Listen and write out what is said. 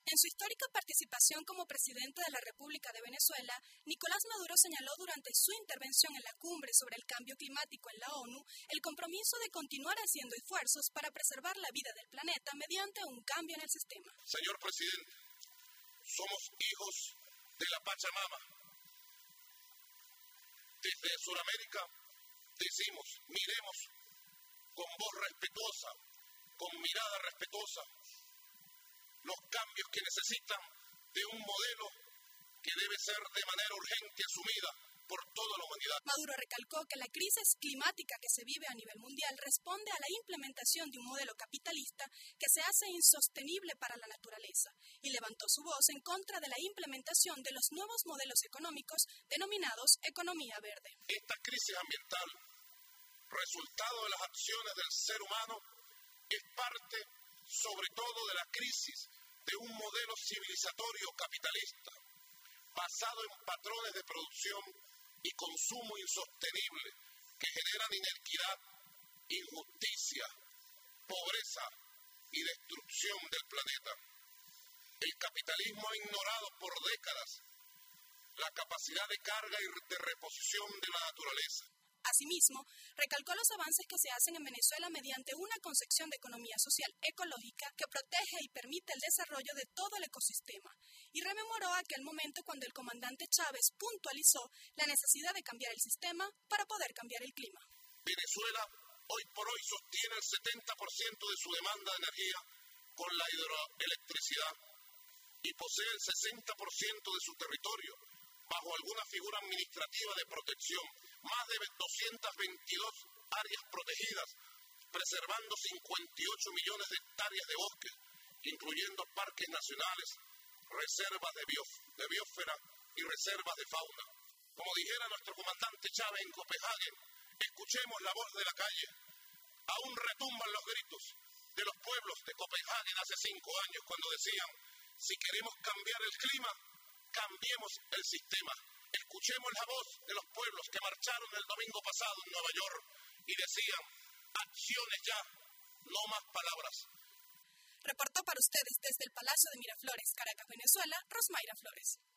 En su histórica participación como presidente de la República de Venezuela, Nicolás Maduro señaló durante su intervención en la cumbre sobre el cambio climático en la ONU el compromiso de continuar haciendo esfuerzos para preservar la vida del planeta mediante un cambio en el sistema. Señor presidente, somos hijos de la Pachamama. Desde Sudamérica decimos, miremos con voz respetuosa, con mirada respetuosa, los cambios que necesitan de un modelo que debe ser de manera urgente asumida por toda la humanidad. Maduro recalcó que la crisis climática que se vive a nivel mundial responde a la implementación de un modelo capitalista que se hace insostenible para la naturaleza y levantó su voz en contra de la implementación de los nuevos modelos económicos denominados economía verde. Esta crisis ambiental, resultado de las acciones del ser humano, es parte sobre todo de la crisis de un modelo civilizatorio capitalista, basado en patrones de producción y consumo insostenible que generan inequidad, injusticia, pobreza y destrucción del planeta. El capitalismo ha ignorado por décadas la capacidad de carga y de reposición de la naturaleza. Asimismo, recalcó los avances que se hacen en Venezuela mediante una concepción de economía social ecológica que protege y permite el desarrollo de todo el ecosistema, y rememoró aquel momento cuando el comandante Chávez puntualizó la necesidad de cambiar el sistema para poder cambiar el clima. Venezuela hoy por hoy sostiene el 70% de su demanda de energía con la hidroelectricidad y posee el 60% de su territorio bajo alguna figura administrativa de protección, más de 222 áreas protegidas, preservando 58 millones de hectáreas de bosques, incluyendo parques nacionales, reservas de biosfera y reservas de fauna. Como dijera nuestro comandante Chávez en Copenhague, escuchemos la voz de la calle. Aún retumban los gritos de los pueblos de Copenhague hace 5 años cuando decían, si queremos cambiar el clima, cambiemos el sistema. Escuchemos la voz de los pueblos que marcharon el domingo pasado en Nueva York y decían, acciones ya, no más palabras. Reportó para ustedes desde el Palacio de Miraflores, Caracas, Venezuela, Rosmayra Flores.